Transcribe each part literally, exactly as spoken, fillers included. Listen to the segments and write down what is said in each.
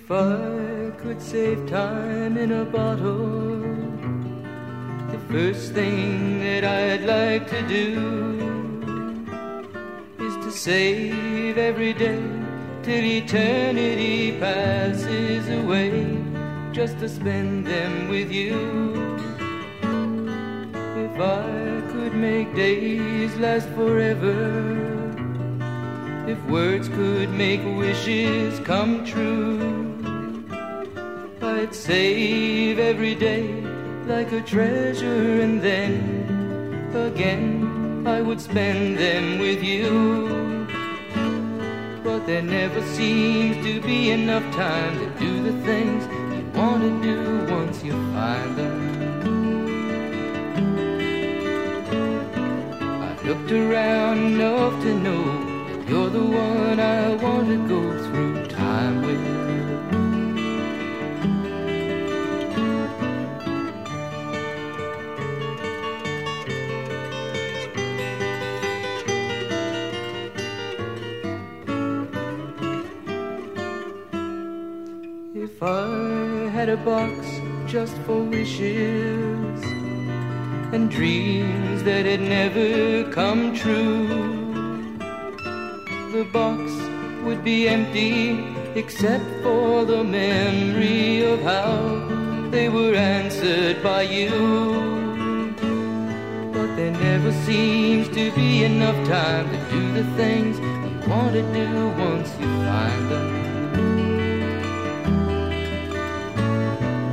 If I could save time in a bottle, the first thing that I'd like to do is to save every day till eternity passes away, just to spend them with you. If I could make days last forever, if words could make wishes come true, I'd save every day like a treasure, and then again I would spend them with you. But there never seems to be enough time to do the things you want to do once you find them. I've looked around enough to know that you're the one I want to go through time with. If I had a box just for wishes and dreams that had never come true, the box would be empty except for the memory of how they were answered by you. But there never seems to be enough time to do the things you want to do once you find them.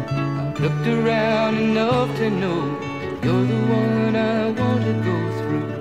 Looked around enough to know you're the one I want to go through